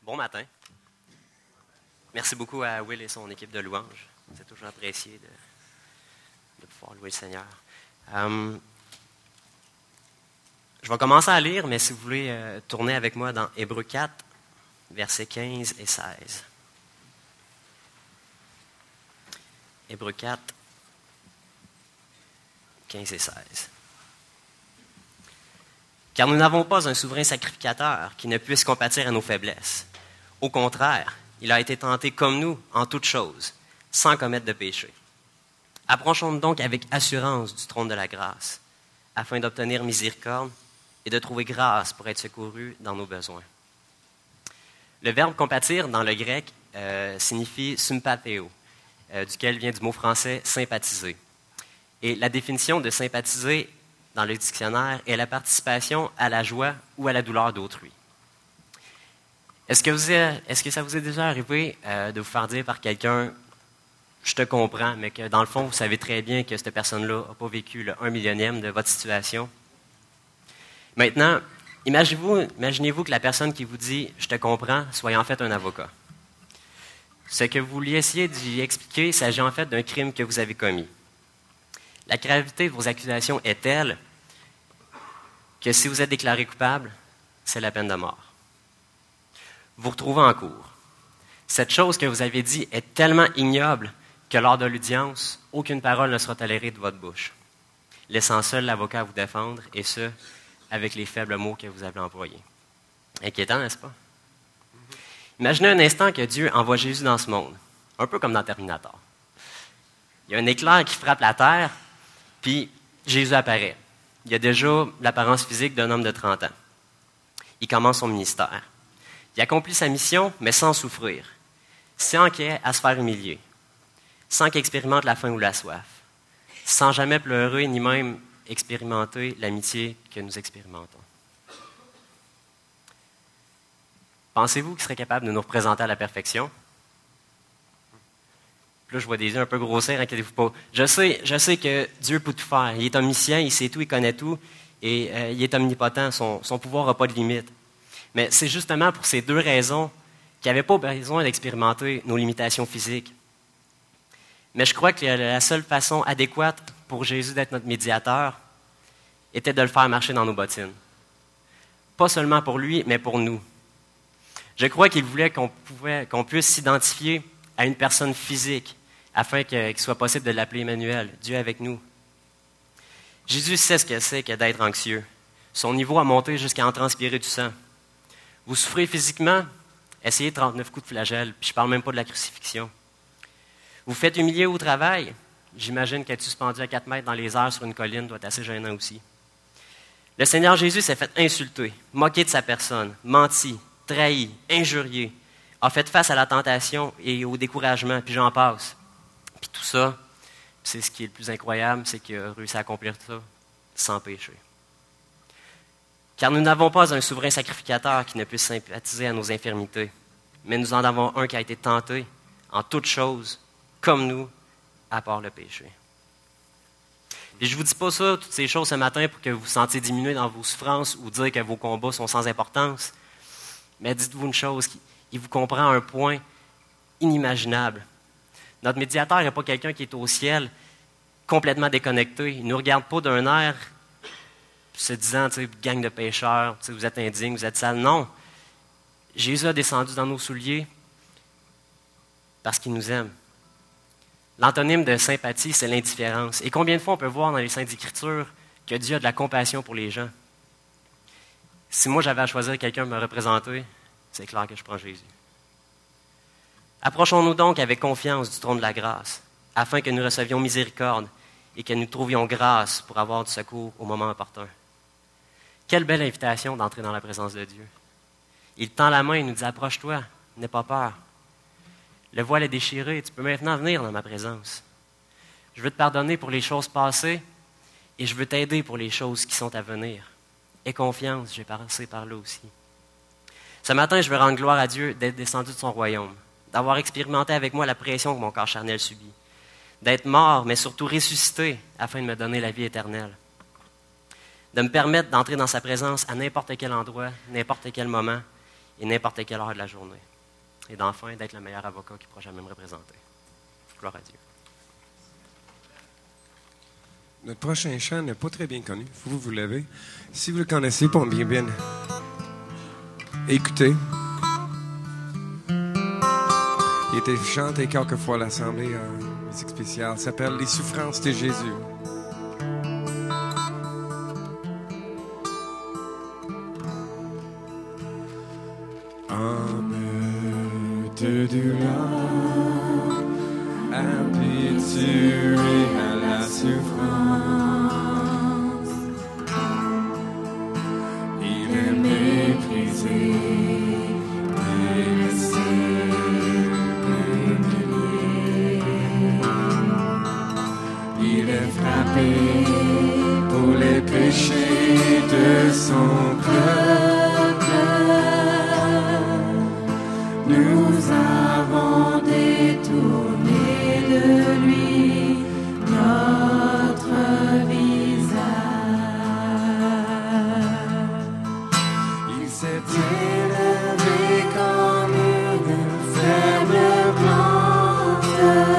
Bon matin. Merci beaucoup à Will et son équipe de louanges. C'est toujours apprécié de pouvoir louer le Seigneur. Je vais commencer à lire, mais si vous voulez tourner avec moi dans Hébreux 4, versets 15 et 16. Hébreux 4, 15 et 16. Car nous n'avons pas un souverain sacrificateur qui ne puisse compatir à nos faiblesses. Au contraire, il a été tenté comme nous en toutes choses, sans commettre de péché. Approchons-nous donc avec assurance du trône de la grâce, afin d'obtenir miséricorde et de trouver grâce pour être secourus dans nos besoins. Le verbe compatir dans le grec signifie sympatheo, duquel vient du mot français sympathiser. Et la définition de sympathiser dans le dictionnaire est la participation à la joie ou à la douleur d'autrui. Est-ce que ça vous est déjà arrivé de vous faire dire par quelqu'un « je te comprends », mais que dans le fond, vous savez très bien que cette personne-là n'a pas vécu le 1/1000e de votre situation? Maintenant, imaginez-vous que la personne qui vous dit « je te comprends » soit en fait un avocat. Ce que vous vouliez essayer d'y expliquer s'agit en fait d'un crime que vous avez commis. La gravité de vos accusations est telle que si vous êtes déclaré coupable, c'est la peine de mort. Vous retrouvez en cour. Cette chose que vous avez dit est tellement ignoble que lors de l'audience, aucune parole ne sera tolérée de votre bouche, laissant seul l'avocat vous défendre, et ce, avec les faibles mots que vous avez employés. Inquiétant, n'est-ce pas? Imaginez un instant que Dieu envoie Jésus dans ce monde, un peu comme dans Terminator. Il y a un éclair qui frappe la terre, puis Jésus apparaît. Il a déjà l'apparence physique d'un homme de 30 ans. Il commence son ministère. Il accomplit sa mission, mais sans souffrir, sans qu'il ait à se faire humilier, sans qu'il expérimente la faim ou la soif, sans jamais pleurer ni même expérimenter l'amitié que nous expérimentons. Pensez-vous qu'il serait capable de nous représenter à la perfection? Là, je vois des yeux un peu grossirs, inquiétez-vous pas. Je sais que Dieu peut tout faire. Il est omniscient, il sait tout, il connaît tout, et il est omnipotent, son pouvoir n'a pas de limite. Mais c'est justement pour ces deux raisons qu'il n'avait pas besoin d'expérimenter nos limitations physiques. Mais je crois que la seule façon adéquate pour Jésus d'être notre médiateur était de le faire marcher dans nos bottines. Pas seulement pour lui, mais pour nous. Je crois qu'il voulait qu'on puisse s'identifier à une personne physique afin qu'il soit possible de l'appeler Emmanuel, Dieu avec nous. Jésus sait ce que c'est que d'être anxieux. Son niveau a monté jusqu'à en transpirer du sang. Vous souffrez physiquement? Essayez 39 coups de flagelle, puis je ne parle même pas de la crucifixion. Vous faites humilier au travail? J'imagine qu'être suspendu à 4 mètres dans les airs sur une colline doit être assez gênant aussi. Le Seigneur Jésus s'est fait insulter, moquer de sa personne, menti, trahi, injurié, a fait face à la tentation et au découragement, puis j'en passe. Puis tout ça, c'est ce qui est le plus incroyable, c'est qu'il a réussi à accomplir ça sans péché. Car nous n'avons pas un souverain sacrificateur qui ne puisse sympathiser à nos infirmités, mais nous en avons un qui a été tenté en toutes choses, comme nous, à part le péché. Et je ne vous dis pas ça, toutes ces choses ce matin, pour que vous vous sentiez diminué dans vos souffrances ou dire que vos combats sont sans importance. Mais dites-vous une chose, il vous comprend à un point inimaginable. Notre médiateur n'est pas quelqu'un qui est au ciel complètement déconnecté. Il ne nous regarde pas d'un air se disant, gang de pécheurs, vous êtes indignes, vous êtes sales. Non. Jésus a descendu dans nos souliers parce qu'il nous aime. L'antonyme de sympathie, c'est l'indifférence. Et combien de fois on peut voir dans les Saintes Écritures que Dieu a de la compassion pour les gens? Si moi j'avais à choisir quelqu'un pour me représenter, c'est clair que je prends Jésus. Approchons-nous donc avec confiance du trône de la grâce, afin que nous recevions miséricorde et que nous trouvions grâce pour avoir du secours au moment opportun. Quelle belle invitation d'entrer dans la présence de Dieu. Il tend la main et nous dit « Approche-toi, n'aie pas peur. Le voile est déchiré, tu peux maintenant venir dans ma présence. Je veux te pardonner pour les choses passées et je veux t'aider pour les choses qui sont à venir. Aie confiance, j'ai passé par là aussi. » Ce matin, je veux rendre gloire à Dieu d'être descendu de son royaume, d'avoir expérimenté avec moi la pression que mon corps charnel subit, d'être mort, mais surtout ressuscité afin de me donner la vie éternelle, de me permettre d'entrer dans sa présence à n'importe quel endroit, n'importe quel moment, et n'importe quelle heure de la journée. Et d'enfin, d'être le meilleur avocat qu'il pourra jamais me représenter. Gloire à Dieu. Notre prochain chant n'est pas très bien connu. Vous l'avez. Si vous le connaissez, pour bien écoutez. Il a été chanté quelques fois à l'Assemblée en musique spéciale. Ça s'appelle « Les souffrances de Jésus ». Homme de douleur, habitué à la souffrance, il est méprisé, délaissé, humilié. Il est frappé pour les péchés de son peuple. Nous avons détourné de lui notre visage. Il s'est élevé comme une faible plante,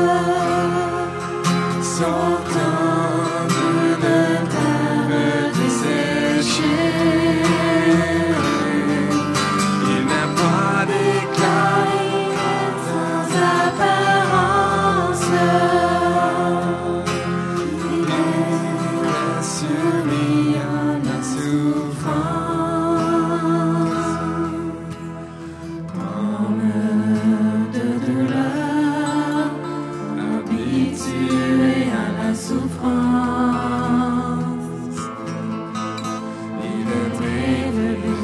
sortant d'une terre desséchée. Il n'a pas d'éclat sans apparence. Il est soumis à la souffrance. Homme de douleur, habitué à la souffrance, il est élevé,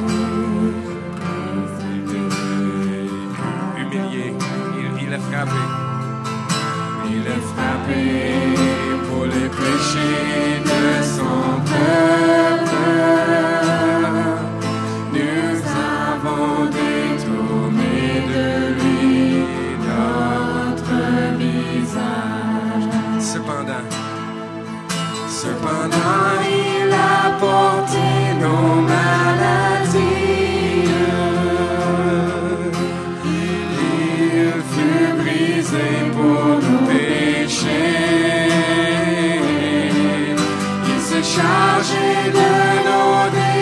humilié, il est frappé. Il est frappé pour les péchés de son peuple. Nous avons détourné de lui notre visage. Cependant, il a porté nos maladies. Il fut brisé pour nos péchés. Il s'est chargé de nos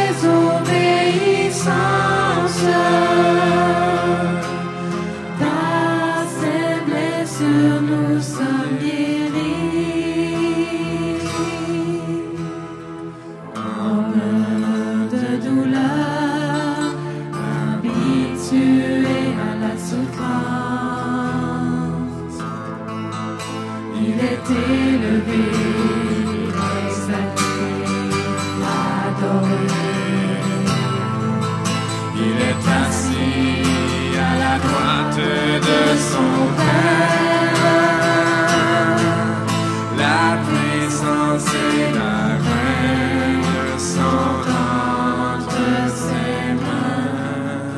désobéissances. Par ses blessures, nous sommes guéris. Homme de douleur, habitué à la souffrance, il est élevé, exalté, adoré. Il est assis à la droite de son Père. La puissance et la règne sont entre ses mains.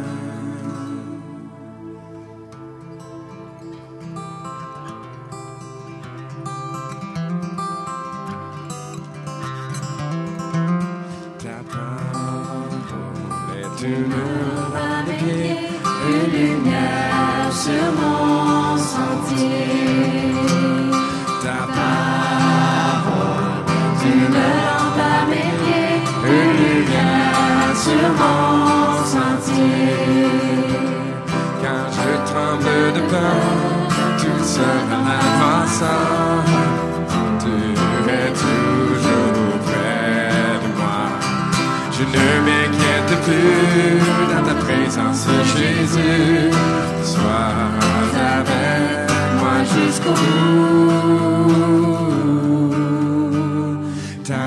Ta parole est une lampe à mes pieds, une lumière sur mon sentier. Ta parole est une lampe à mes pieds, une lumière sur mon sentier. Quand je tremble de peur, tout seul en avançant, tu es toujours près de moi. Je ne m'inquiète plus dans ta présence, Jésus. Sois avec moi jusqu'au bout. Ta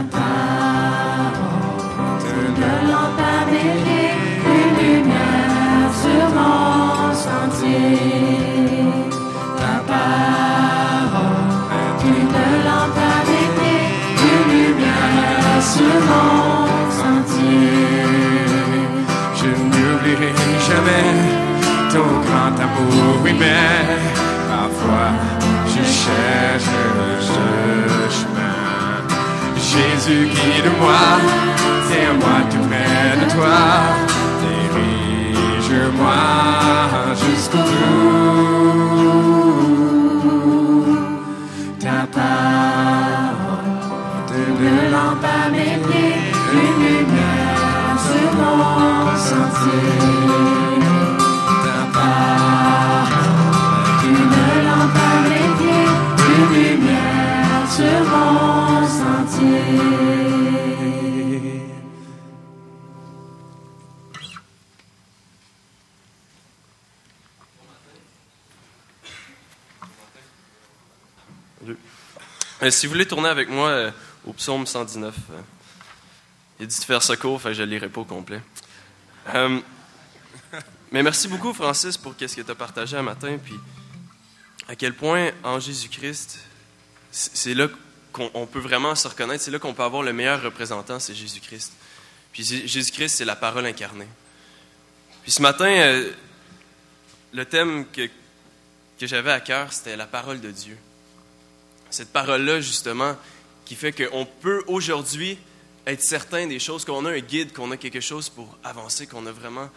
parole est une lampe à mes pieds, une lumière sur mon sentier. Ta parole est une lampe à mes pieds, une lumière sur mon sentier. Je n'oublierai jamais ton grand amour, oui, mais parfois je cherche le chemin. Jésus, guide-moi, tiens-moi tout près de toi, dirige jusqu'au bout. Ta parole est une lampe à mes pieds, une lumière sur mon sentier. Ta parole est une lampe à mes pieds, une lumière sur mon sentier. Si vous voulez tourner avec moi au psaume 119, il a dit de faire ce cours, fait que je ne le lirai pas au complet. Mais merci beaucoup, Francis, pour ce que tu as partagé un matin, puis à quel point, en Jésus-Christ, c'est là qu'on peut vraiment se reconnaître, c'est là qu'on peut avoir le meilleur représentant, c'est Jésus-Christ. Puis Jésus-Christ, c'est la parole incarnée. Puis ce matin, le thème que j'avais à cœur, c'était la parole de Dieu. Cette parole-là, justement, qui fait qu'on peut aujourd'hui être certain des choses, qu'on a un guide, qu'on a quelque chose pour avancer, qu'on a vraiment...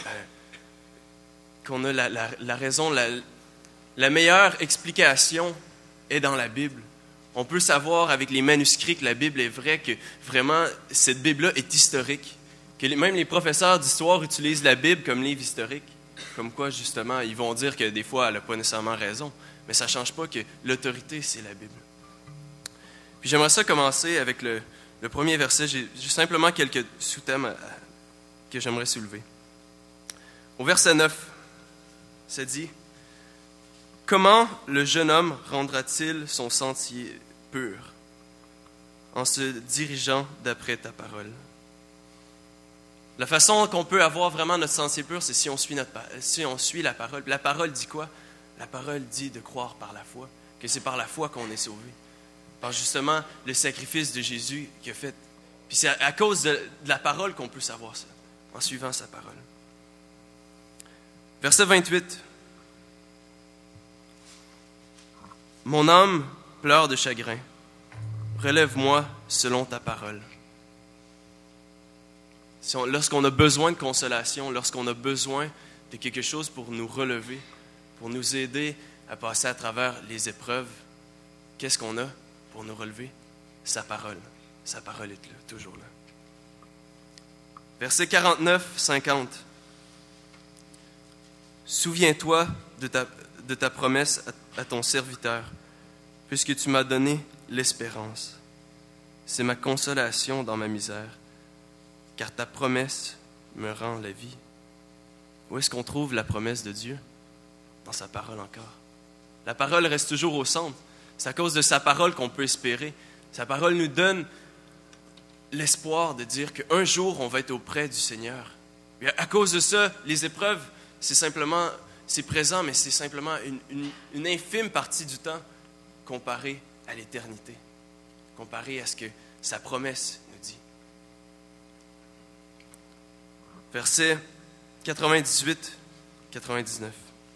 qu'on a la raison, la meilleure explication est dans la Bible. On peut savoir avec les manuscrits que la Bible est vraie, que vraiment, cette Bible-là est historique. Que même les professeurs d'histoire utilisent la Bible comme livre historique. Comme quoi, justement, ils vont dire que des fois, elle n'a pas nécessairement raison. Mais ça ne change pas que l'autorité, c'est la Bible. Puis j'aimerais ça commencer avec le premier verset. J'ai simplement quelques sous-thèmes que j'aimerais soulever. Au verset 9, ça dit « Comment le jeune homme rendra-t-il son sentier pur en se dirigeant d'après ta parole? » La façon qu'on peut avoir vraiment notre sentier pur, c'est si on suit la parole. La parole dit quoi? La parole dit de croire par la foi, que c'est par la foi qu'on est sauvé. Par justement le sacrifice de Jésus qu'il a fait. Puis c'est à cause de la parole qu'on peut savoir ça, en suivant sa parole. Verset 28. « Mon âme pleure de chagrin. Relève-moi selon ta parole. » Lorsqu'on a besoin de consolation, lorsqu'on a besoin de quelque chose pour nous relever, pour nous aider à passer à travers les épreuves, qu'est-ce qu'on a pour nous relever? Sa parole. Sa parole est là, toujours là. Versets 49, 50. « Souviens-toi de ta promesse à ton serviteur, puisque tu m'as donné l'espérance. C'est ma consolation dans ma misère, car ta promesse me rend la vie. » Où est-ce qu'on trouve la promesse de Dieu? Dans sa parole encore. La parole reste toujours au centre. C'est à cause de sa parole qu'on peut espérer. Sa parole nous donne l'espoir de dire qu'un jour, on va être auprès du Seigneur. Et à cause de ça, les épreuves, c'est présent, mais c'est simplement une infime partie du temps comparé à l'éternité, comparé à ce que sa promesse nous dit. Versets 98, 99.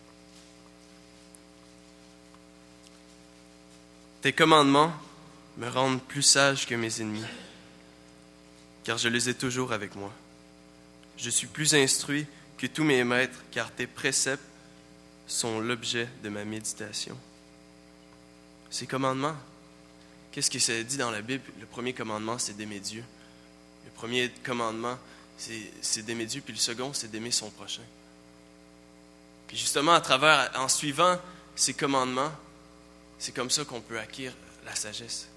Tes commandements me rendent plus sage que mes ennemis, car je les ai toujours avec moi. Je suis plus instruit que tous mes maîtres, car tes préceptes sont l'objet de ma méditation. Ces commandements, qu'est-ce que ça dit dans la Bible? Le premier commandement, c'est d'aimer Dieu. Le premier commandement, c'est d'aimer Dieu, puis le second, c'est d'aimer son prochain. Puis justement, en suivant ces commandements, c'est comme ça qu'on peut acquérir la sagesse,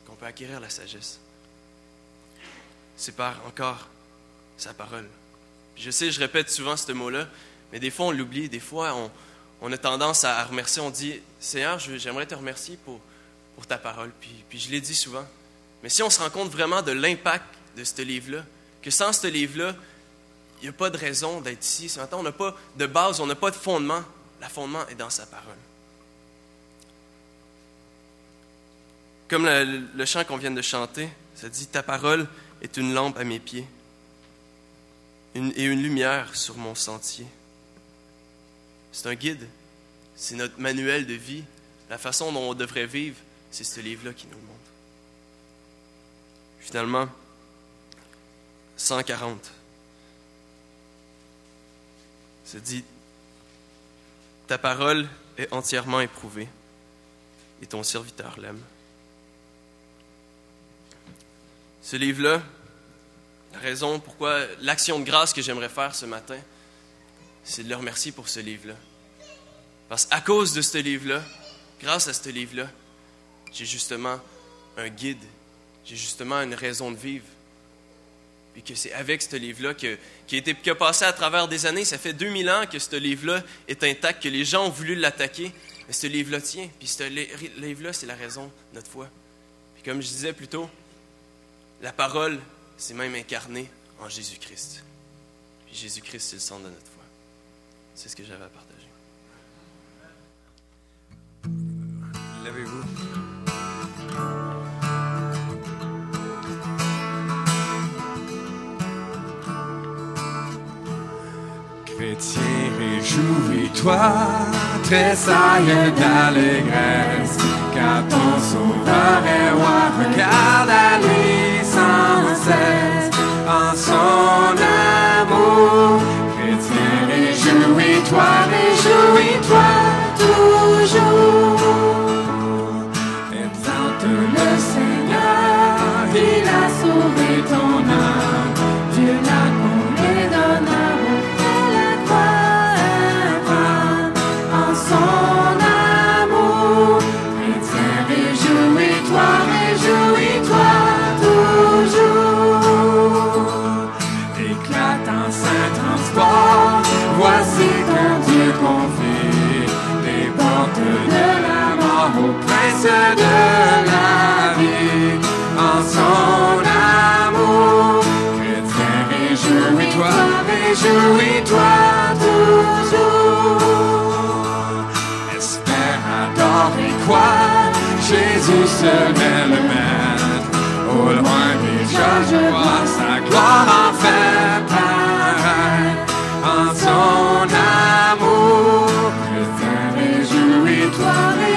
C'est par encore sa parole. Puis je sais, je répète souvent ce mot-là, mais des fois on l'oublie, des fois on a tendance à remercier, on dit « Seigneur, j'aimerais te remercier pour ta parole. » Puis je l'ai dit souvent. Mais si on se rend compte vraiment de l'impact de ce livre-là, que sans ce livre-là, il n'y a pas de raison d'être ici. Ce matin, on n'a pas de base, on n'a pas de fondement. Le fondement est dans sa parole. Comme le chant qu'on vient de chanter, ça dit « Ta parole est une lampe à mes pieds et une lumière sur mon sentier. » C'est un guide, c'est notre manuel de vie. La façon dont on devrait vivre, c'est ce livre-là qui nous le montre. Finalement, 140. Ça dit ta parole est entièrement éprouvée, et ton serviteur l'aime. Ce livre-là, la raison pourquoi, l'action de grâce que j'aimerais faire ce matin, c'est de le remercier pour ce livre-là. Parce qu'à cause de ce livre-là, grâce à ce livre-là, j'ai justement un guide, j'ai justement une raison de vivre. Puis que c'est avec ce livre-là qui a passé à travers des années. Ça fait 2000 ans que ce livre-là est intact, que les gens ont voulu l'attaquer. Mais ce livre-là tient. Puis ce livre-là, c'est la raison de notre foi. Puis comme je disais plus tôt, la parole s'est même incarnée en Jésus-Christ. Puis Jésus-Christ, c'est le centre de notre foi. C'est ce que j'avais à partager. Levez-vous. Chrétien, réjouis-toi, tressaille d'allégresse, car ton sauveur est roi, regarde à lui sans cesse, en son amour. Chrétien, réjouis-toi toujours. Exalte le Seigneur, Il a sauvé ton âme. Dieu l'a comblé d'honneur. En son amour, chrétien, réjouis-toi toujours. éclate en saint transport, voici ton Dieu confie les portes de la mort au prince de la vie. En son amour, chrétien, réjouis-toi toujours. Espère, adore et crois, Jésus seul est le maître. Au loin déjà je vois sa gloire en fait paraître. En son amour, chrétien, réjouis-toi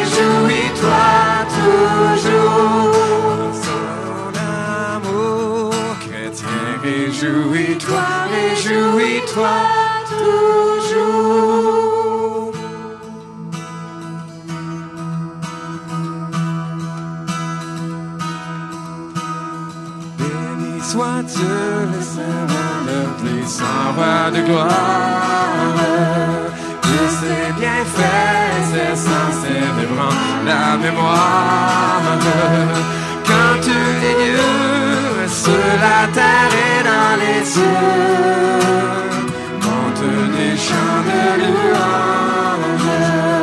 toujours. En son amour, chrétien, réjouis-toi toujours. Béni soit Dieu, le Seigneur de puissant roi de gloire. De ses bienfaits, c'est sans célébrant la mémoire. Quand tous les lieux, sur la terre et dans les cieux, montent des chants de louange.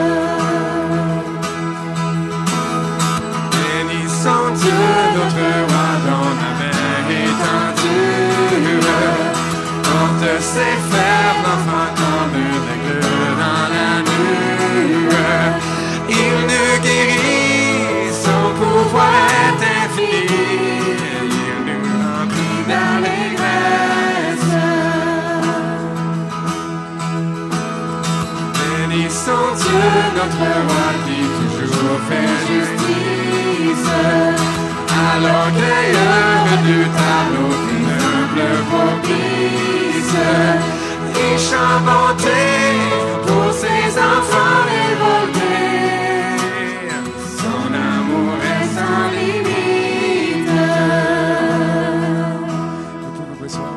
Bénissons Dieu, notre roi, dont la main étendue. Porte ses fers, l'enfant comme une aigle dans la nuit. Il nous guérit, son pouvoir est infini. Il nous remplit d'allégresse. Bénissons Dieu, notre roi, qui toujours fait justice. À l'orgueil redoutable, aucune humble propice. Et chant bonté pour ses enfants révoltés. Son amour est sans limite. Vous pouvez vous asseoir.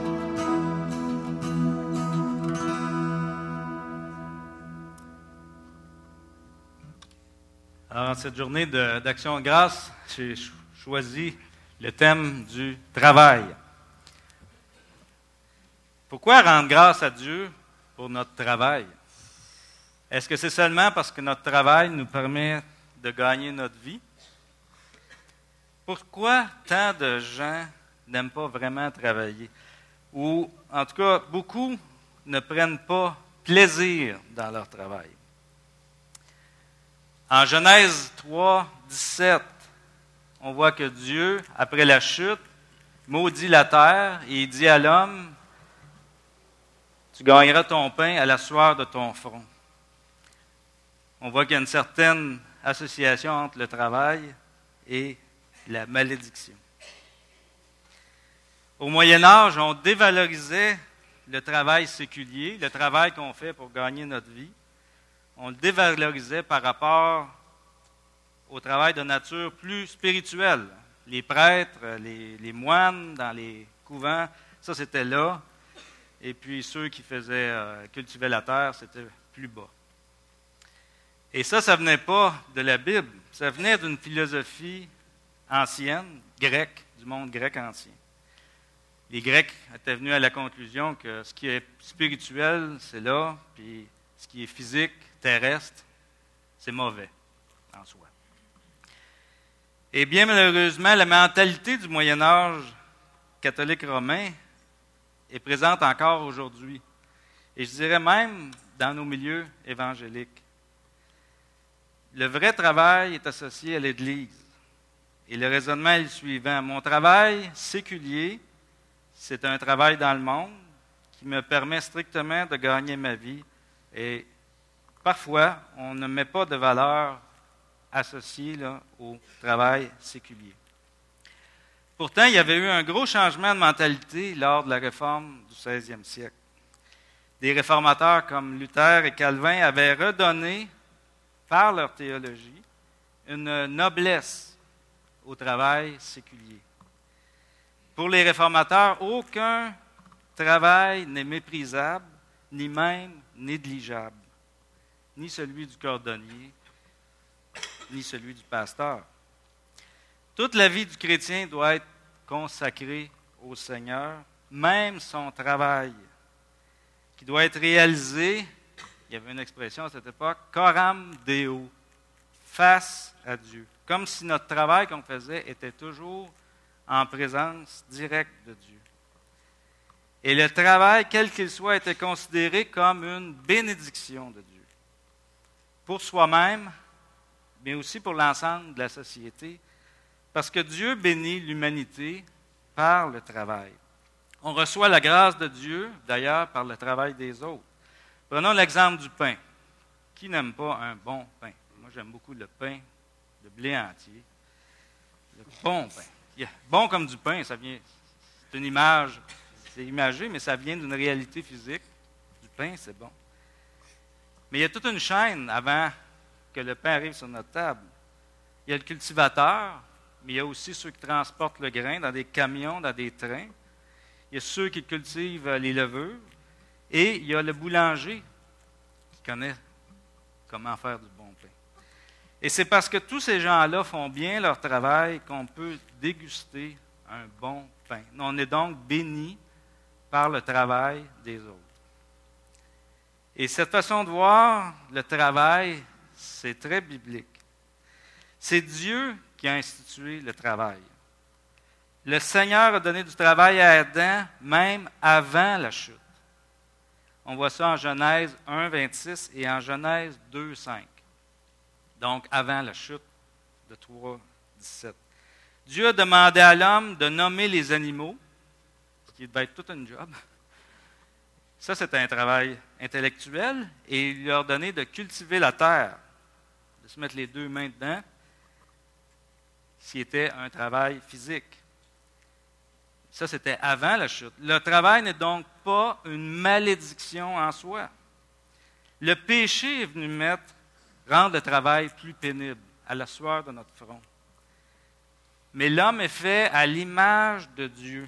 Alors, en cette journée d'Action de grâce, j'ai choisi le thème du travail. Pourquoi rendre grâce à Dieu pour notre travail? Est-ce que c'est seulement parce que notre travail nous permet de gagner notre vie? Pourquoi tant de gens n'aiment pas vraiment travailler? Ou, en tout cas, beaucoup ne prennent pas plaisir dans leur travail. En Genèse 3, 17, on voit que Dieu, après la chute, maudit la terre et il dit à l'homme, « Tu gagneras ton pain à la sueur de ton front. » On voit qu'il y a une certaine association entre le travail et la malédiction. Au Moyen Âge, on dévalorisait le travail séculier, le travail qu'on fait pour gagner notre vie. on le dévalorisait par rapport au travail de nature plus spirituelle. Les prêtres, les moines dans les couvents, ça c'était là. Et puis ceux qui cultivaient la terre, c'était plus bas. Et ça venait pas de la Bible, ça venait d'une philosophie ancienne, grecque, du monde grec ancien. Les Grecs étaient venus à la conclusion que ce qui est spirituel, c'est là, puis ce qui est physique, terrestre, c'est mauvais en soi. Et bien malheureusement, la mentalité du Moyen Âge catholique romain est présente encore aujourd'hui. Et je dirais même dans nos milieux évangéliques. Le vrai travail est associé à l'Église. Et le raisonnement est le suivant. Mon travail séculier, c'est un travail dans le monde qui me permet strictement de gagner ma vie. Et parfois, on ne met pas de valeur associée au travail séculier. Pourtant, il y avait eu un gros changement de mentalité lors de la réforme du 16e siècle. Des réformateurs comme Luther et Calvin avaient redonné, par leur théologie, une noblesse au travail séculier. Pour les réformateurs, aucun travail n'est méprisable, ni même négligeable, ni celui du cordonnier, ni celui du pasteur. Toute la vie du chrétien doit être consacrée au Seigneur, même son travail, qui doit être réalisé, il y avait une expression à cette époque, coram Deo, face à Dieu. Comme si notre travail qu'on faisait était toujours en présence directe de Dieu. Et le travail, quel qu'il soit, était considéré comme une bénédiction de Dieu. Pour soi-même, mais aussi pour l'ensemble de la société, parce que Dieu bénit l'humanité par le travail. On reçoit la grâce de Dieu, d'ailleurs, par le travail des autres. Prenons l'exemple du pain. Qui n'aime pas un bon pain? Moi, j'aime beaucoup le pain de blé entier. Le bon pain. Bon comme du pain, ça vient. C'est une image, c'est imagé, mais ça vient d'une réalité physique. Du pain, c'est bon. Mais il y a toute une chaîne avant que le pain arrive sur notre table. Il y a le cultivateur, mais il y a aussi ceux qui transportent le grain dans des camions, dans des trains. Il y a ceux qui cultivent les levures. Et il y a le boulanger qui connaît comment faire du bon pain. Et c'est parce que tous ces gens-là font bien leur travail qu'on peut déguster un bon pain. On est donc béni par le travail des autres. Et cette façon de voir le travail, c'est très biblique. C'est Dieu qui a institué le travail. Le Seigneur a donné du travail à Adam même avant la chute. On voit ça en Genèse 1, 26 et en Genèse 2, 5. Donc, avant la chute de 3, 17. Dieu a demandé à l'homme de nommer les animaux, ce qui devait être tout un job. Ça, c'était un travail intellectuel, et il lui a ordonné de cultiver la terre, de se mettre les deux mains dedans, ce qui était un travail physique. Ça, c'était avant la chute. Le travail n'est donc pas une malédiction en soi. Le péché est venu rendre le travail plus pénible, à la sueur de notre front. Mais l'homme est fait à l'image de Dieu.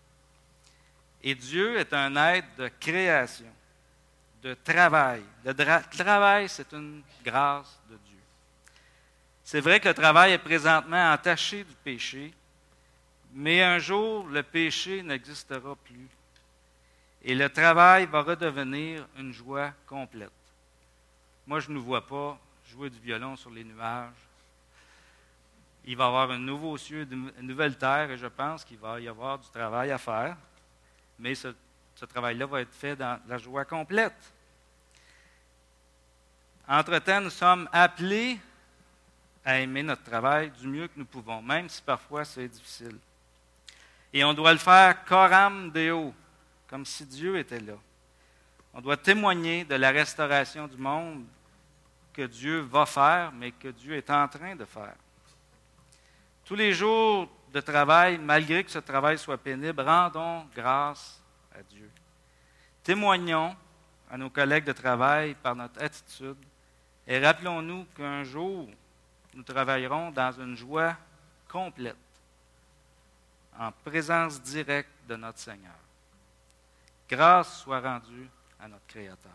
Et Dieu est un être de création, de travail. Le travail, c'est une grâce de Dieu. C'est vrai que le travail est présentement entaché du péché, mais un jour, le péché n'existera plus. Et le travail va redevenir une joie complète. Moi, je ne vois pas jouer du violon sur les nuages. Il va y avoir un nouveau ciel, une nouvelle terre, et je pense qu'il va y avoir du travail à faire. Mais ce travail-là va être fait dans la joie complète. Entre-temps, nous sommes appelés à aimer notre travail du mieux que nous pouvons, même si parfois c'est difficile. Et on doit le faire coram Deo, comme si Dieu était là. On doit témoigner de la restauration du monde que Dieu va faire, mais que Dieu est en train de faire. Tous les jours de travail, malgré que ce travail soit pénible, rendons grâce à Dieu. Témoignons à nos collègues de travail par notre attitude Et rappelons-nous qu'un jour, nous travaillerons dans une joie complète, en présence directe de notre Seigneur. Grâce soit rendue à notre Créateur.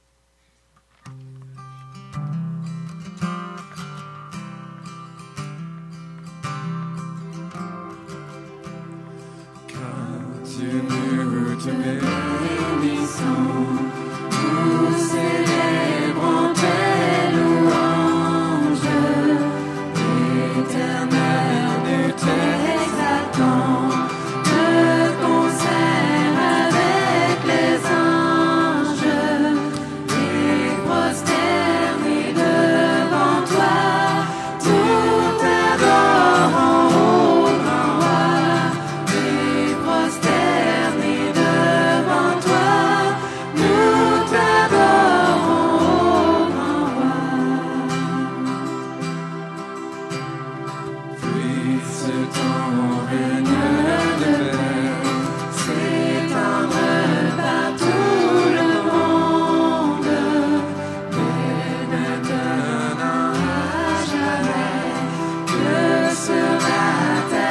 Dieu, nous te bénissons, Nous célébrons tes louanges, Éternel, nous t'exaltons, te concert avec les anges, et prosternés devant toi, tout adorons au grand roi, et prosternés devant toi, nous t'adorons au grand roi. puisse ton règne de paix S'étendre par tout le monde, mais maintenant à jamais, que sera ta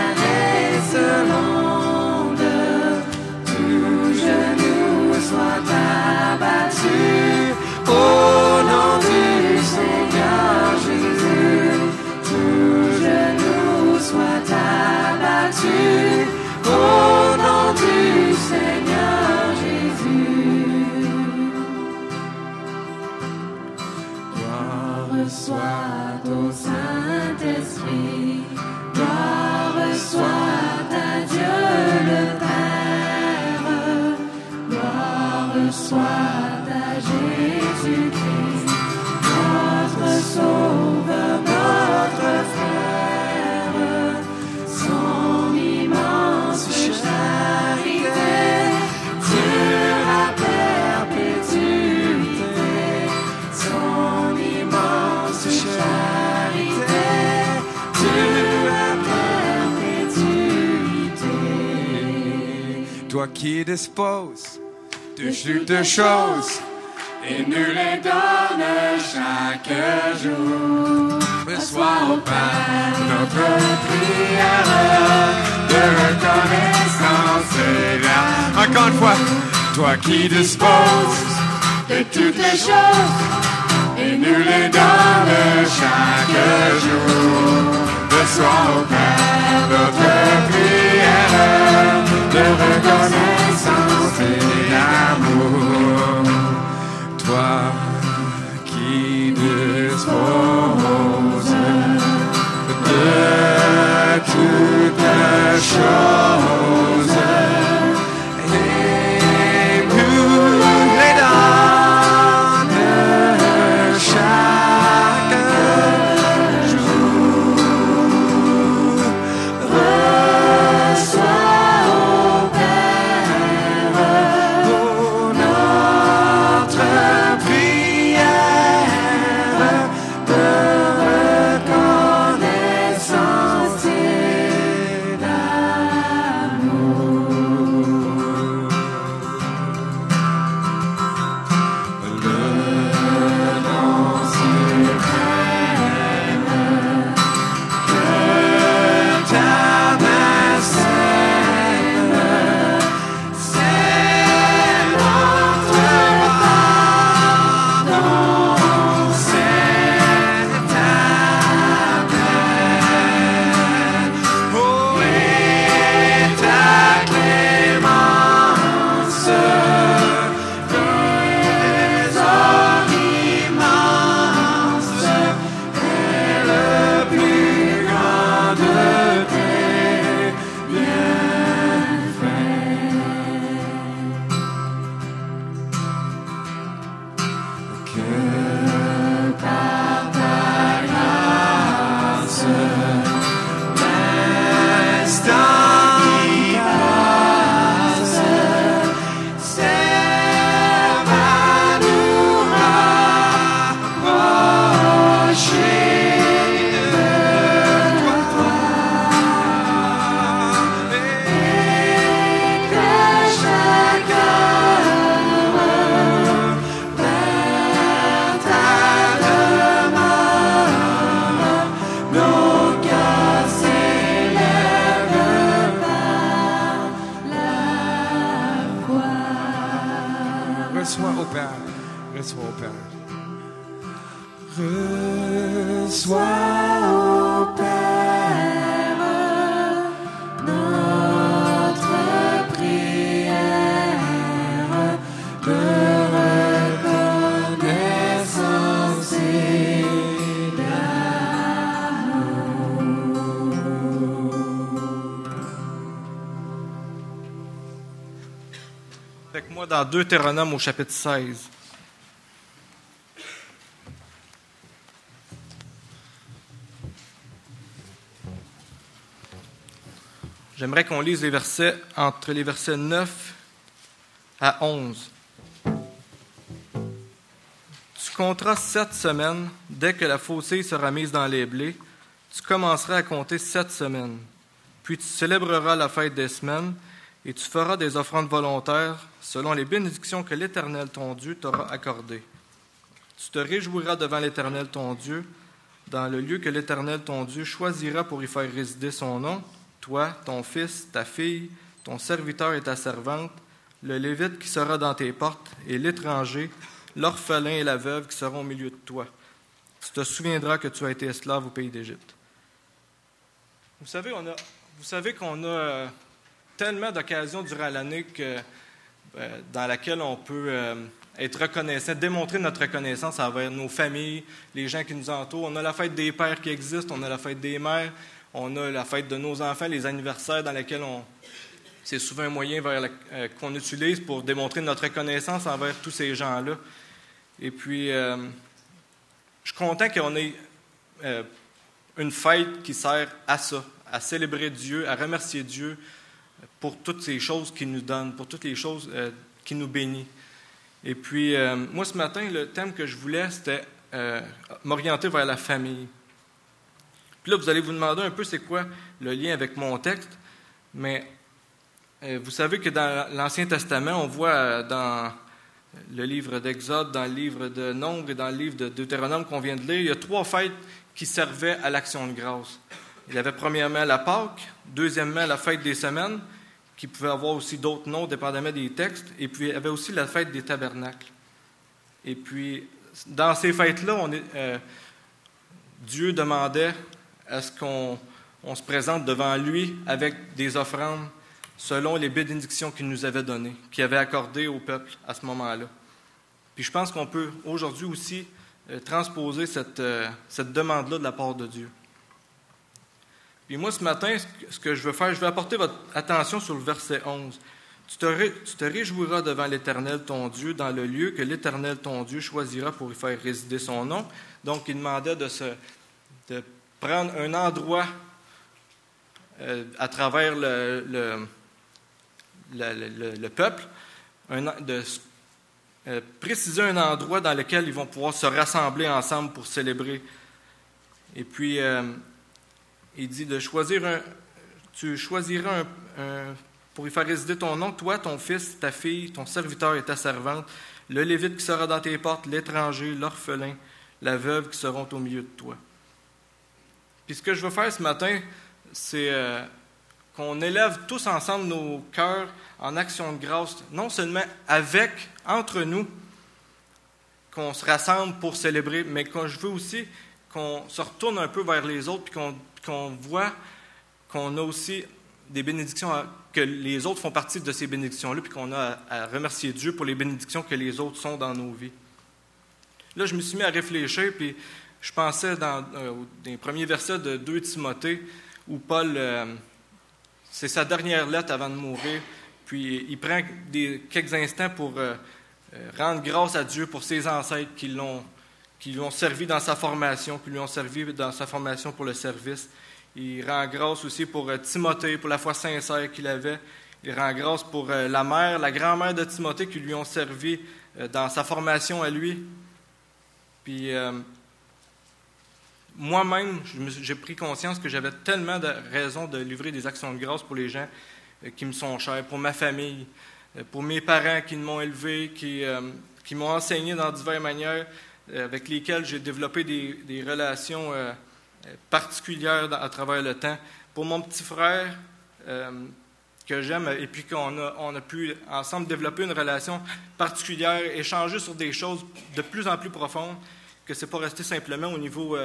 londe, tout genou soit abattu au nom du Seigneur Jésus, tout genou soit abattu au nom du Seigneur Jésus. Gloire soit au Saint-Esprit, gloire soit à Dieu le Père, gloire soit à Jésus-Christ, notre Sauveur, notre frère, son immense charité dure à perpétuité, son immense charité dure à perpétuité. toi qui disposes de toutes choses et nous les donnes chaque jour. Reçois au Père notre prière de reconnaissance et là. Encore une fois, toi qui disposes de toutes les choses et nous les donnes chaque jour. Reçois au Père notre prière de reconnaissance et d'amour. Toi qui disposes de toutes choses et nous les donnes chaque jour. Reçois au Père notre prière de reçois, au Père. Reçois, ô Père, notre prière de reconnaissance et Avec moi dans Deutéronome au chapitre 16. J'aimerais qu'on lise les versets entre les versets 9 à 11. Tu compteras 7 semaines. Dès que la faucille sera mise dans les blés, tu commenceras à compter 7 semaines. Puis tu célébreras la fête des semaines et tu feras des offrandes volontaires selon les bénédictions que l'Éternel ton Dieu t'aura accordées. Tu te réjouiras devant l'Éternel ton Dieu dans le lieu que l'Éternel ton Dieu choisira pour y faire résider son nom, toi, ton fils, ta fille, ton serviteur et ta servante, le Lévite qui sera dans tes portes, et l'étranger, l'orphelin et la veuve qui seront au milieu de toi. Tu te souviendras que tu as été esclave au pays d'Égypte. Vous savez qu'on a tellement d'occasions durant l'année dans laquelle on peut être reconnaissant, démontrer notre reconnaissance envers nos familles, les gens qui nous entourent. On a la fête des pères qui existe, on a la fête des mères, on a la fête de nos enfants, les anniversaires dans lesquels c'est souvent un moyen qu'on utilise pour démontrer notre reconnaissance envers tous ces gens-là. Et puis, je suis content qu'on ait une fête qui sert à ça, à célébrer Dieu, à remercier Dieu pour toutes ces choses qu'il nous donne, pour toutes les choses qu'il nous bénit. Et puis, moi, ce matin, le thème que je voulais, c'était m'orienter vers la famille. Puis là, vous allez vous demander un peu c'est quoi le lien avec mon texte, mais vous savez que dans l'Ancien Testament, on voit dans le livre d'Exode, dans le livre de Nombre et dans le livre de Deutéronome qu'on vient de lire, il y a 3 fêtes qui servaient à l'action de grâce. Il y avait premièrement la Pâque, deuxièmement la fête des semaines, qui pouvait avoir aussi d'autres noms dépendamment des textes, et puis il y avait aussi la fête des tabernacles. Et puis, dans ces fêtes-là, Dieu demandait à ce qu'on se présente devant lui avec des offrandes selon les bénédictions qu'il nous avait données, qu'il avait accordées au peuple à ce moment-là. Puis je pense qu'on peut aujourd'hui aussi transposer cette demande-là de la part de Dieu. Puis moi, ce matin, ce que je veux faire, je vais apporter votre attention sur le verset 11. Tu te réjouiras devant l'Éternel ton Dieu dans le lieu que l'Éternel ton Dieu choisira pour y faire résider son nom. Donc, il demandait de prendre un endroit à travers le peuple, de préciser un endroit dans lequel ils vont pouvoir se rassembler ensemble pour célébrer. Et puis, il dit tu choisiras pour y faire résider ton nom, toi, ton fils, ta fille, ton serviteur et ta servante, le Lévite qui sera dans tes portes, l'étranger, l'orphelin, la veuve qui seront au milieu de toi. Puis ce que je veux faire ce matin, c'est qu'on élève tous ensemble nos cœurs en action de grâce, non seulement entre nous, qu'on se rassemble pour célébrer, mais que je veux aussi qu'on se retourne un peu vers les autres, puis qu'on voit qu'on a aussi des bénédictions, que les autres font partie de ces bénédictions-là, puis qu'on a à remercier Dieu pour les bénédictions que les autres sont dans nos vies. Là, je me suis mis à réfléchir, puis je pensais dans les premiers versets de 2 Timothée, où Paul, c'est sa dernière lettre avant de mourir, puis il prend quelques instants pour rendre grâce à Dieu pour ses ancêtres qui lui ont servi dans sa formation, qui lui ont servi dans sa formation pour le service. Il rend grâce aussi pour Timothée, pour la foi sincère qu'il avait. Il rend grâce pour la grand-mère de Timothée qui lui ont servi dans sa formation à lui. Puis moi-même, j'ai pris conscience que j'avais tellement de raisons de livrer des actions de grâce pour les gens qui me sont chers, pour ma famille, pour mes parents qui m'ont élevé, qui m'ont enseigné dans diverses manières, avec lesquelles j'ai développé des relations particulières à travers le temps. Pour mon petit frère, que j'aime et puis qu'on a pu ensemble développer une relation particulière, échanger sur des choses de plus en plus profondes, que c'est pas resté simplement au niveau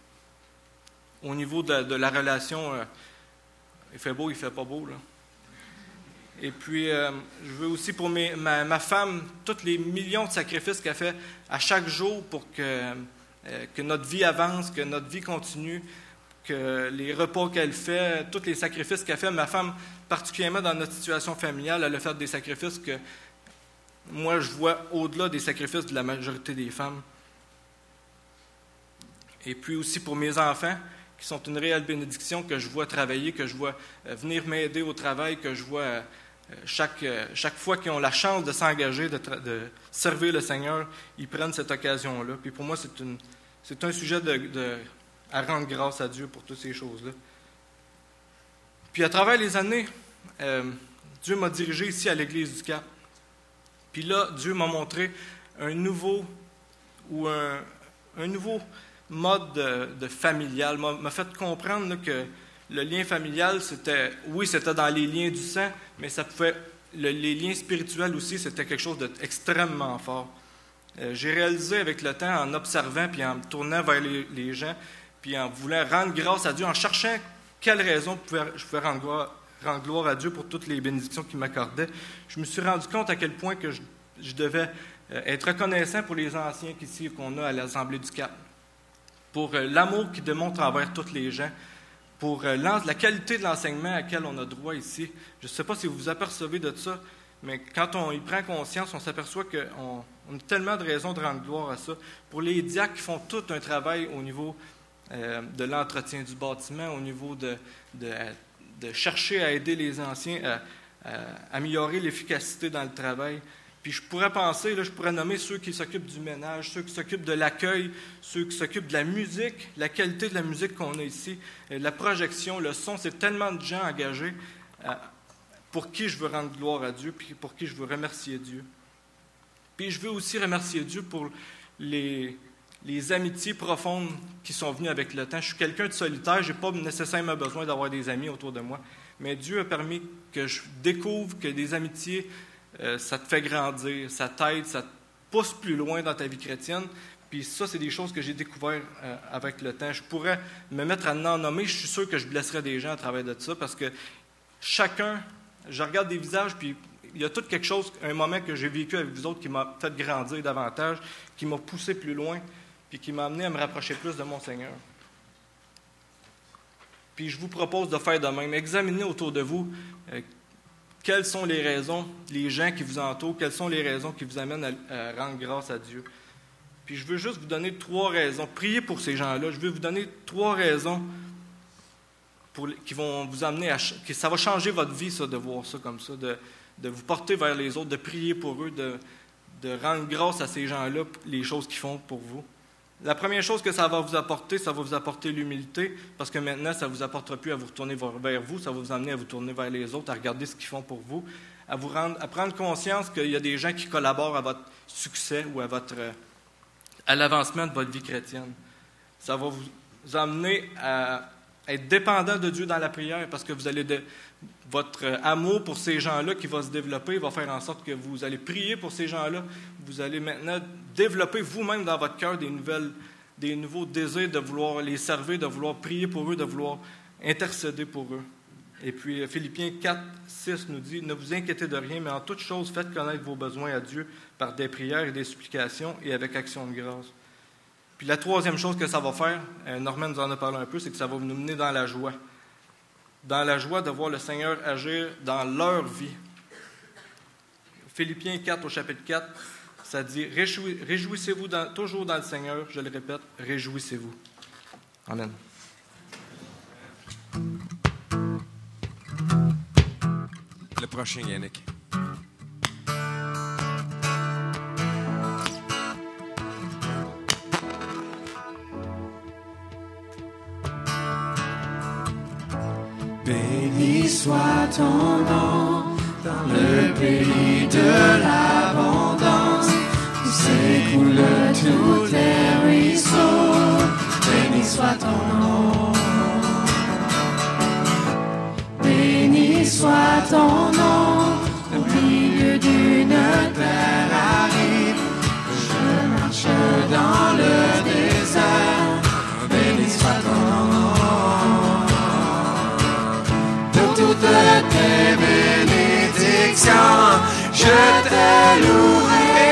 de la relation il fait beau, il fait pas beau, là. Et puis, je veux aussi pour ma femme, tous les millions de sacrifices qu'elle fait à chaque jour pour que notre vie avance, que notre vie continue, que les repas qu'elle fait, tous les sacrifices qu'elle fait. Ma femme, particulièrement dans notre situation familiale, elle a fait des sacrifices que moi, je vois au-delà des sacrifices de la majorité des femmes. Et puis aussi pour mes enfants, qui sont une réelle bénédiction, que je vois travailler, que je vois venir m'aider au travail, que je vois chaque fois qu'ils ont la chance de s'engager, de servir le Seigneur, ils prennent cette occasion-là. Puis pour moi, c'est un sujet à rendre grâce à Dieu pour toutes ces choses-là. Puis à travers les années, Dieu m'a dirigé ici à l'Église du Cap. Puis là, Dieu m'a montré un nouveau mode de familial, m'a fait comprendre là, que le lien familial, c'était dans les liens du sang, mais les liens spirituels aussi, c'était quelque chose d'extrêmement fort. J'ai réalisé avec le temps, en observant, puis en me tournant vers les gens, puis en voulant rendre grâce à Dieu, en cherchant quelle raison je pouvais rendre gloire à Dieu pour toutes les bénédictions qu'il m'accordait, je me suis rendu compte à quel point que je devais être reconnaissant pour les anciens qu'on a à l'Assemblée du Cap, pour l'amour qu'ils démontrent envers tous les gens, pour la qualité de l'enseignement à laquelle on a droit ici. Je ne sais pas si vous vous apercevez de ça, mais quand on y prend conscience, on s'aperçoit qu'on a tellement de raisons de rendre gloire à ça. Pour les diacres qui font tout un travail au niveau de l'entretien du bâtiment, au niveau de chercher à aider les anciens à améliorer l'efficacité dans le travail. Puis je pourrais penser, je pourrais nommer ceux qui s'occupent du ménage, ceux qui s'occupent de l'accueil, ceux qui s'occupent de la musique, la qualité de la musique qu'on a ici, la projection, le son. C'est tellement de gens engagés pour qui je veux rendre gloire à Dieu, puis pour qui je veux remercier Dieu. Puis je veux aussi remercier Dieu pour les amitiés profondes qui sont venues avec le temps. Je suis quelqu'un de solitaire, je n'ai pas nécessairement besoin d'avoir des amis autour de moi, mais Dieu a permis que je découvre que des amitiés, ça te fait grandir, ça t'aide, ça te pousse plus loin dans ta vie chrétienne. Puis ça, c'est des choses que j'ai découvertes avec le temps. Je pourrais me mettre à en nommer, je suis sûr que je blesserais des gens à travers de ça, parce que chacun, je regarde des visages, puis il y a tout quelque chose, un moment que j'ai vécu avec vous autres qui m'a fait grandir davantage, qui m'a poussé plus loin, puis qui m'a amené à me rapprocher plus de mon Seigneur. Puis je vous propose de faire de même. Examinez autour de vous quelles sont les raisons, les gens qui vous entourent, quelles sont les raisons qui vous amènent à rendre grâce à Dieu. Puis je veux juste vous donner 3 raisons. Priez pour ces gens-là. Je veux vous donner 3 raisons qui vont vous amener ça va changer votre vie, ça, de voir ça comme ça, de vous porter vers les autres, de prier pour eux, de rendre grâce à ces gens-là, les choses qu'ils font pour vous. La première chose que ça va vous apporter l'humilité, parce que maintenant, ça ne vous apportera plus à vous retourner vers vous, ça va vous amener à vous tourner vers les autres, à regarder ce qu'ils font pour vous, à prendre conscience qu'il y a des gens qui collaborent à votre succès ou à l'avancement de votre vie chrétienne. Ça va vous amener à être dépendant de Dieu dans la prière, parce que votre amour pour ces gens-là qui va se développer va faire en sorte que vous allez prier pour ces gens-là. Vous allez maintenant développer vous-même dans votre cœur des nouveaux désirs de vouloir les servir, de vouloir prier pour eux, de vouloir intercéder pour eux. Et puis Philippiens 4, 6 nous dit « Ne vous inquiétez de rien, mais en toute chose, faites connaître vos besoins à Dieu par des prières et des supplications et avec action de grâce. » Puis la troisième chose que ça va faire, Norman nous en a parlé un peu, c'est que ça va nous mener dans la joie. Dans la joie de voir le Seigneur agir dans leur vie. Philippiens 4 au chapitre 4, ça dit « Réjouissez-vous toujours dans le Seigneur, je le répète, réjouissez-vous. » Amen. Le prochain, Yannick. Béni soit ton nom dans le pays de l'abondance, où s'écoulent tous les ruisseaux. Béni soit ton nom. Béni soit ton nom au milieu d'une terre aride. Je marche dans le désert, béni soit ton nom. De toutes tes bénédictions, je te louerai.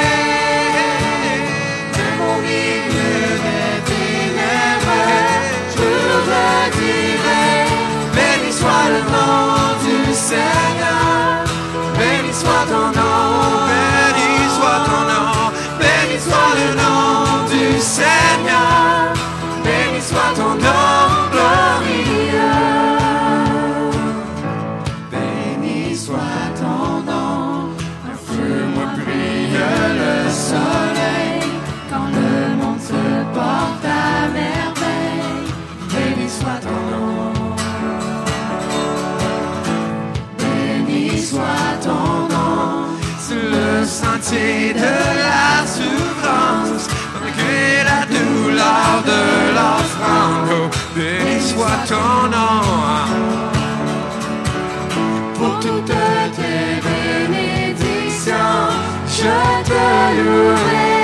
Même au milieu des ténèbres, je dirai, béni soit le nom du Seigneur, béni soit ton nom, béni soit ton nom, béni soit le nom du Seigneur, béni soit ton nom glorieux. Béni soit ton nom, un feu moi brille le soleil, quand le monde se porte à merveille, béni soit ton nom. Béni soit ton nom, sur le sentier de la souffrance, malgré la douleur de l'offrande. Oh, béni soit ton nom. Pour toutes tes bénédictions, je te louerai.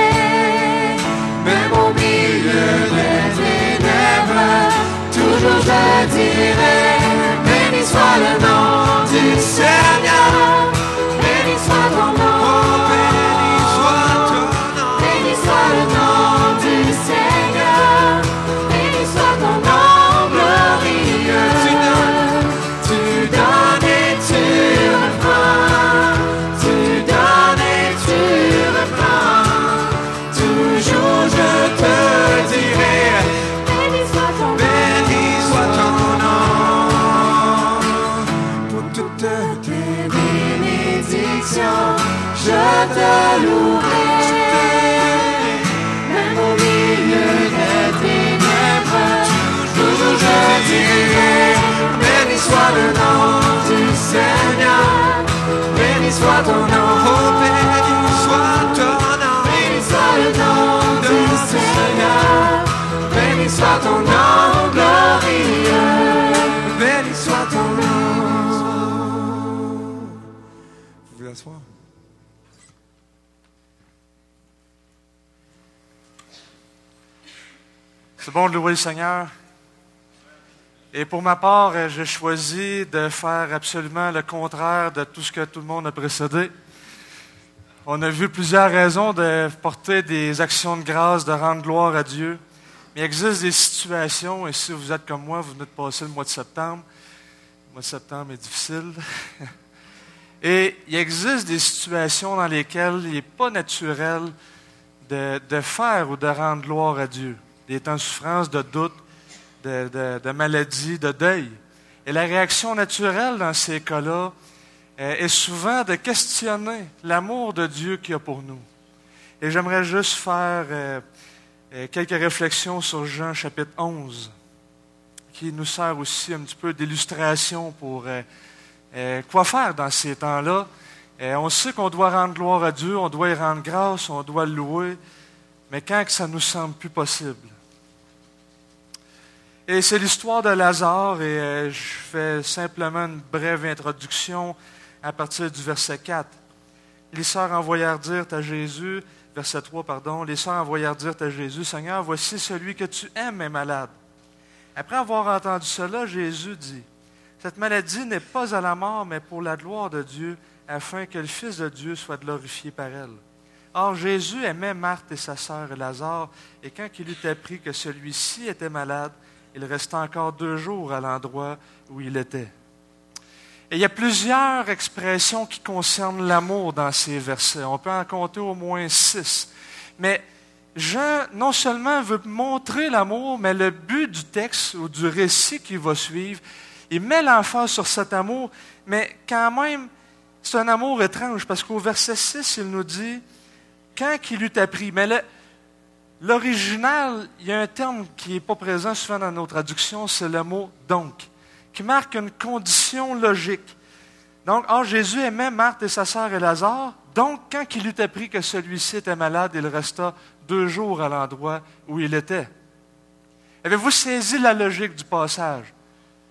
Même au milieu des ténèbres, toujours je dirai, béni soit le nom du Seigneur, béni soit ton nom, béni soit ton nom, béni soit le nom du Seigneur, béni soit ton nom glorieux. Tu donnes et tu reprends, tu donnes et tu reprends, toujours je te dirai, béni soit ton nom, béni soit ton nom. Pour toutes tes bénédictions, je te louerai. Même au milieu des ténèbres, toujours je dirai, béni soit le nom du Seigneur, béni soit ton nom, oh, béni soit ton nom, béni soit le nom du Seigneur, béni soit ton nom glorieux, béni soit ton nom. Vous voulez asseoir? C'est bon de louer le Seigneur. Et pour ma part, j'ai choisi de faire absolument le contraire de tout ce que tout le monde a précédé. On a vu plusieurs raisons de porter des actions de grâce, de rendre gloire à Dieu. Mais il existe des situations, et si vous êtes comme moi, vous venez de passer le mois de septembre. Le mois de septembre est difficile. Et il existe des situations dans lesquelles il n'est pas naturel de faire ou de rendre gloire à Dieu. Des temps de souffrance, de doute, de maladie, de deuil. Et la réaction naturelle dans ces cas-là est souvent de questionner l'amour de Dieu qu'il y a pour nous. Et j'aimerais juste faire quelques réflexions sur Jean chapitre 11, qui nous sert aussi un petit peu d'illustration pour quoi faire dans ces temps-là. On sait qu'on doit rendre gloire à Dieu, on doit y rendre grâce, on doit le louer, mais quand que ça nous semble plus possible. Et c'est l'histoire de Lazare, et je fais simplement une brève introduction à partir du verset 4. Les sœurs envoyèrent dire à Jésus, verset 3, pardon, les sœurs envoyèrent dire à Jésus, Seigneur, voici celui que tu aimes est malade. Après avoir entendu cela, Jésus dit, cette maladie n'est pas à la mort, mais pour la gloire de Dieu, afin que le Fils de Dieu soit glorifié par elle. Or, Jésus aimait Marthe et sa sœur et Lazare, et quand il eut appris que celui-ci était malade, il resta encore 2 jours à l'endroit où il était. Et il y a plusieurs expressions qui concernent l'amour dans ces versets. On peut en compter au moins 6. Mais Jean, non seulement veut montrer l'amour, mais le but du texte ou du récit qui va suivre, il met l'emphase sur cet amour, mais quand même, c'est un amour étrange, parce qu'au verset 6, il nous dit, quand il eut appris, mais l'original, il y a un terme qui n'est pas présent souvent dans nos traductions, c'est le mot « donc », qui marque une condition logique. Donc, Jésus aimait Marthe et sa sœur et Lazare, donc quand il eut appris que celui-ci était malade, il resta 2 jours à l'endroit où il était. Avez-vous saisi la logique du passage?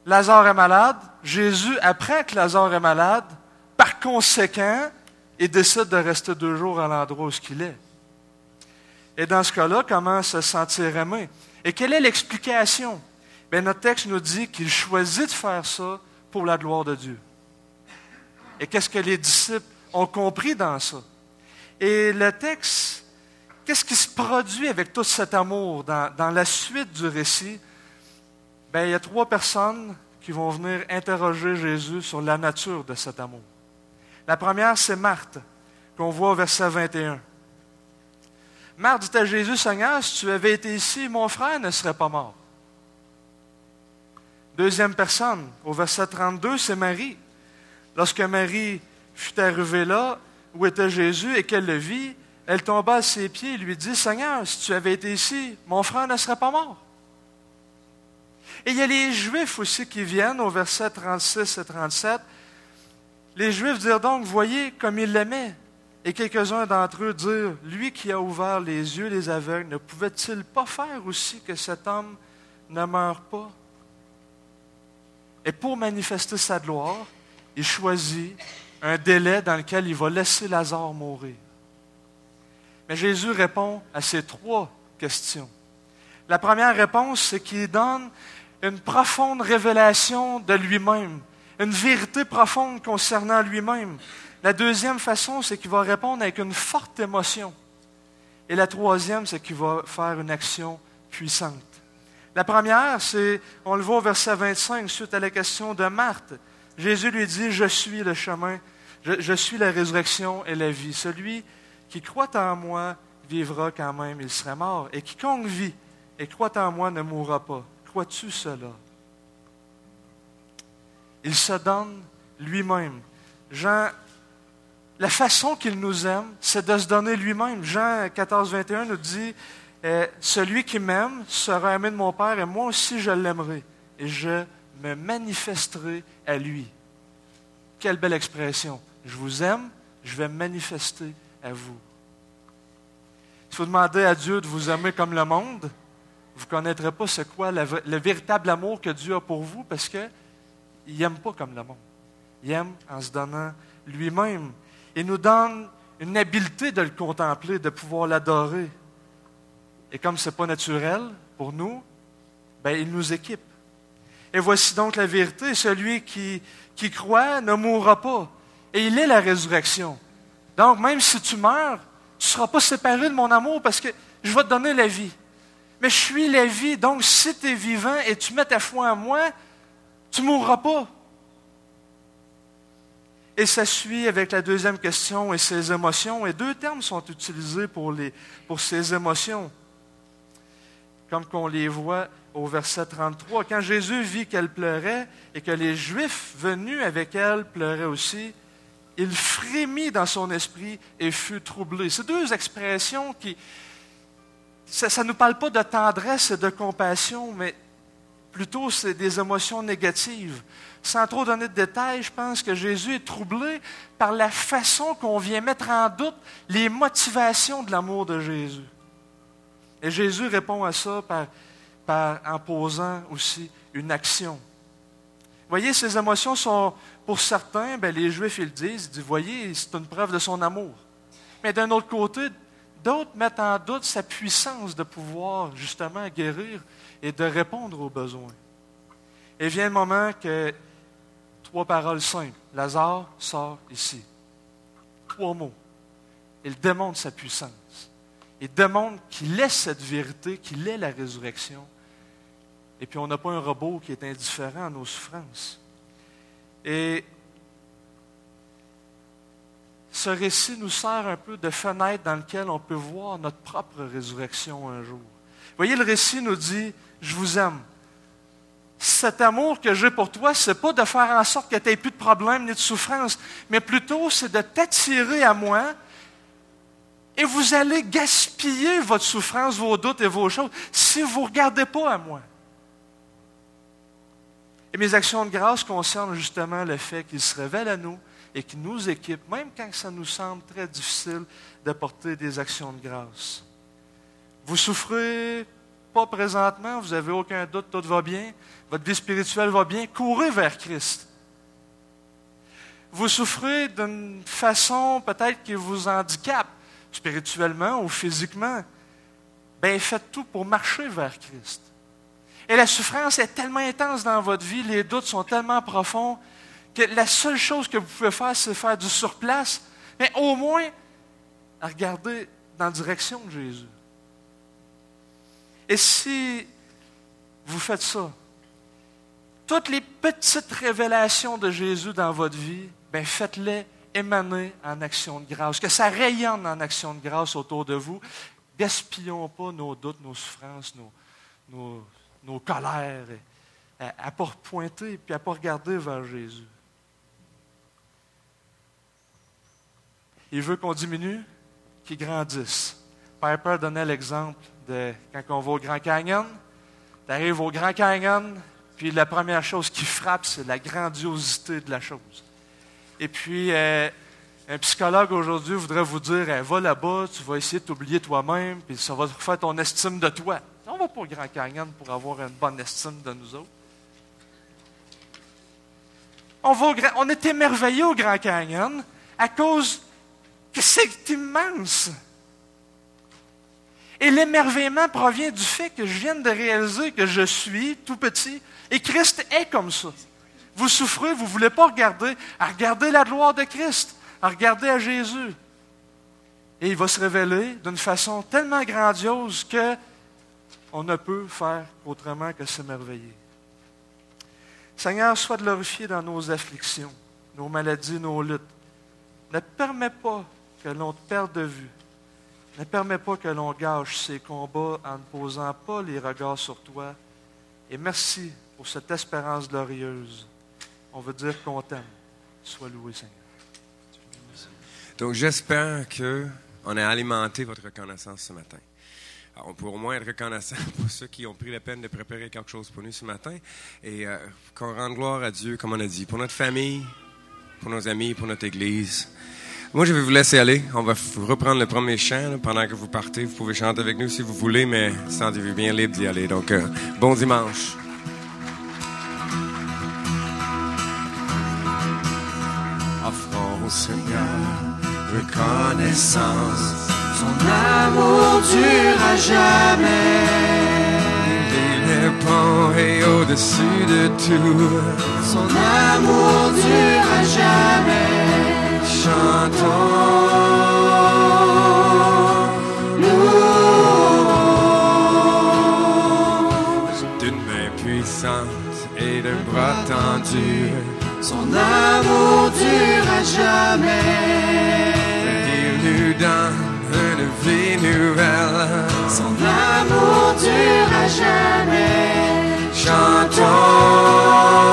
Lazare est malade. Jésus apprend que Lazare est malade. Par conséquent, il décide de rester 2 jours à l'endroit où il est. Et dans ce cas-là, comment se sentir aimé? Et quelle est l'explication? Bien, notre texte nous dit qu'il choisit de faire ça pour la gloire de Dieu. Et qu'est-ce que les disciples ont compris dans ça? Et le texte, qu'est-ce qui se produit avec tout cet amour dans la suite du récit? Bien, il y a 3 personnes qui vont venir interroger Jésus sur la nature de cet amour. La première, c'est Marthe, qu'on voit au verset 21. Marthe dit à Jésus, « Seigneur, si tu avais été ici, mon frère ne serait pas mort. » Deuxième personne, au verset 32, c'est Marie. Lorsque Marie fut arrivée là, où était Jésus, et qu'elle le vit, elle tomba à ses pieds et lui dit, « Seigneur, si tu avais été ici, mon frère ne serait pas mort. » Et il y a les Juifs aussi qui viennent au verset 36 et 37. Les Juifs dirent donc, « Voyez comme il l'aimait. » Et quelques-uns d'entre eux dirent, « Lui qui a ouvert les yeux des aveugles, ne pouvait-il pas faire aussi que cet homme ne meure pas? » Et pour manifester sa gloire, il choisit un délai dans lequel il va laisser Lazare mourir. Mais Jésus répond à ces 3 questions. La première réponse, c'est qu'il donne une profonde révélation de lui-même, une vérité profonde concernant lui-même. La deuxième façon, c'est qu'il va répondre avec une forte émotion. Et la troisième, c'est qu'il va faire une action puissante. La première, c'est, on le voit au verset 25, suite à la question de Marthe. Jésus lui dit, « Je suis le chemin, je suis la résurrection et la vie. Celui qui croit en moi vivra quand même, il serait mort. Et quiconque vit et croit en moi ne mourra pas. Crois-tu cela? » Il se donne lui-même. Jean, la façon qu'il nous aime, c'est de se donner lui-même. Jean 14, 21 nous dit, « Celui qui m'aime sera aimé de mon Père, et moi aussi je l'aimerai, et je me manifesterai à lui. » Quelle belle expression. Je vous aime, je vais me manifester à vous. Si vous demandez à Dieu de vous aimer comme le monde, vous ne connaîtrez pas c'est quoi le véritable amour que Dieu a pour vous, parce qu'il n'aime pas comme le monde. Il aime en se donnant lui-même. Il nous donne une habileté de le contempler, de pouvoir l'adorer. Et comme ce n'est pas naturel pour nous, ben, il nous équipe. Et voici donc la vérité, celui qui croit ne mourra pas. Et il est la résurrection. Donc, même si tu meurs, tu ne seras pas séparé de mon amour parce que je vais te donner la vie. Mais je suis la vie, donc si tu es vivant et tu mets ta foi en moi, tu ne mourras pas. Et ça suit avec la deuxième question et ses émotions. Et 2 termes sont utilisés pour ces émotions, comme qu'on les voit au verset 33. Quand Jésus vit qu'elle pleurait et que les Juifs venus avec elle pleuraient aussi, il frémit dans son esprit et fut troublé. Ces 2 expressions ça ne nous parle pas de tendresse et de compassion, mais plutôt c'est des émotions négatives. Sans trop donner de détails, je pense que Jésus est troublé par la façon qu'on vient mettre en doute les motivations de l'amour de Jésus. Et Jésus répond à ça en posant aussi une action. Vous voyez, ces émotions sont, pour certains, les Juifs, ils disent, voyez, c'est une preuve de son amour. Mais d'un autre côté, d'autres mettent en doute sa puissance de pouvoir justement guérir et de répondre aux besoins. Et vient le moment que 3 paroles simples. Lazare sort ici. 3 mots. Il démontre sa puissance. Il démontre qu'il est cette vérité, qu'il est la résurrection. Et puis on n'a pas un robot qui est indifférent à nos souffrances. Et ce récit nous sert un peu de fenêtre dans laquelle on peut voir notre propre résurrection un jour. Vous voyez, le récit nous dit, je vous aime. Cet amour que j'ai pour toi, ce n'est pas de faire en sorte que tu n'aies plus de problèmes ni de souffrances, mais plutôt c'est de t'attirer à moi et vous allez gaspiller votre souffrance, vos doutes et vos choses si vous ne regardez pas à moi. Et mes actions de grâce concernent justement le fait qu'il se révèle à nous et qu'il nous équipe, même quand ça nous semble très difficile de porter des actions de grâce. Vous souffrez pas présentement, vous n'avez aucun doute, tout va bien, votre vie spirituelle va bien, courez vers Christ. Vous souffrez d'une façon peut-être qui vous handicape, spirituellement ou physiquement, bien faites tout pour marcher vers Christ. Et la souffrance est tellement intense dans votre vie, les doutes sont tellement profonds, que la seule chose que vous pouvez faire, c'est faire du surplace, mais au moins, regarder dans la direction de Jésus. Et si vous faites ça, toutes les petites révélations de Jésus dans votre vie, bien faites-les émaner en action de grâce, que ça rayonne en action de grâce autour de vous. Gaspillons pas nos doutes, nos souffrances, nos colères, à ne pas pointer puis à ne pas regarder vers Jésus. Il veut qu'on diminue, qu'il grandisse. Piper donnait l'exemple de quand on va au Grand Canyon. Tu arrives au Grand Canyon, puis la première chose qui frappe, c'est la grandiosité de la chose. Et puis, un psychologue aujourd'hui voudrait vous dire, va là-bas, tu vas essayer de t'oublier toi-même, puis ça va refaire ton estime de toi. On ne va pas au Grand Canyon pour avoir une bonne estime de nous autres. On est émerveillé au Grand Canyon à cause que c'est immense. Et l'émerveillement provient du fait que je viens de réaliser que je suis tout petit et Christ est comme ça. Vous souffrez, vous ne voulez pas regarder, à regarder la gloire de Christ, à regarder à Jésus. Et il va se révéler d'une façon tellement grandiose que on ne peut faire autrement que s'émerveiller. Seigneur, sois glorifié dans nos afflictions, nos maladies, nos luttes. Ne permets pas que l'on te perde de vue. Ne permets pas que l'on gâche ces combats en ne posant pas les regards sur toi. Et merci pour cette espérance glorieuse. On veut dire qu'on t'aime. Sois loué, Seigneur. Donc, j'espère qu'on a alimenté votre reconnaissance ce matin. Alors, on peut au moins être reconnaissant pour ceux qui ont pris la peine de préparer quelque chose pour nous ce matin et qu'on rende gloire à Dieu, comme on a dit, pour notre famille, pour nos amis, pour notre Église. Moi, je vais vous laisser aller. On va reprendre le premier chant là, pendant que vous partez. Vous pouvez chanter avec nous si vous voulez, mais sentez-vous bien libre d'y aller. Donc, bon dimanche. Offrons au Seigneur reconnaissance. Son amour dure à jamais. Il est bon et au-dessus de tout. Son amour dure à jamais. Chantons, louons. D'une main puissante et d'un bras tendu. Son amour dure à jamais. Il nous donne une vie nouvelle. Son amour dure à jamais. Chantons,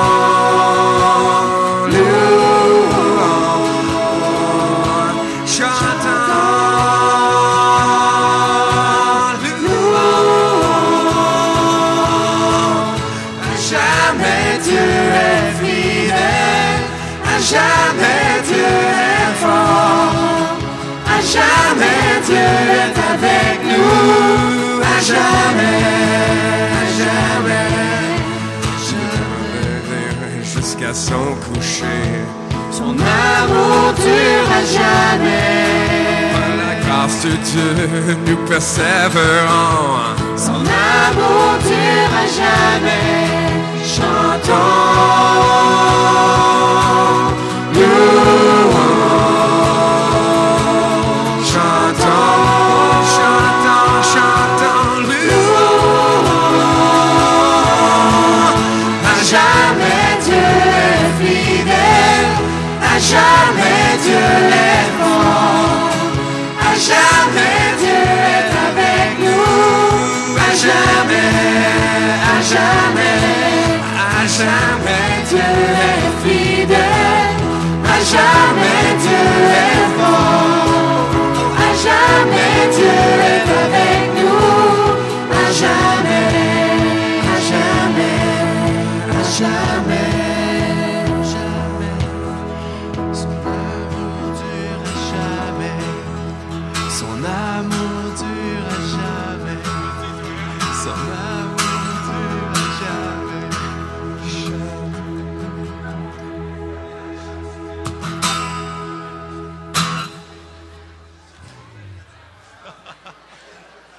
jamais Dieu est fort, à jamais Dieu est avec nous, à jamais, jusqu'à son coucher. Son amour dure à jamais. Par la grâce de Dieu, nous persévérons. Son amour dure à jamais. Chantons. Jamais Dieu est fort, à jamais Dieu est avec nous, à jamais Dieu est fidèle, à jamais Dieu est fort, à jamais Dieu est avec nous, à jamais, à jamais. Son amour dure à jamais. ça.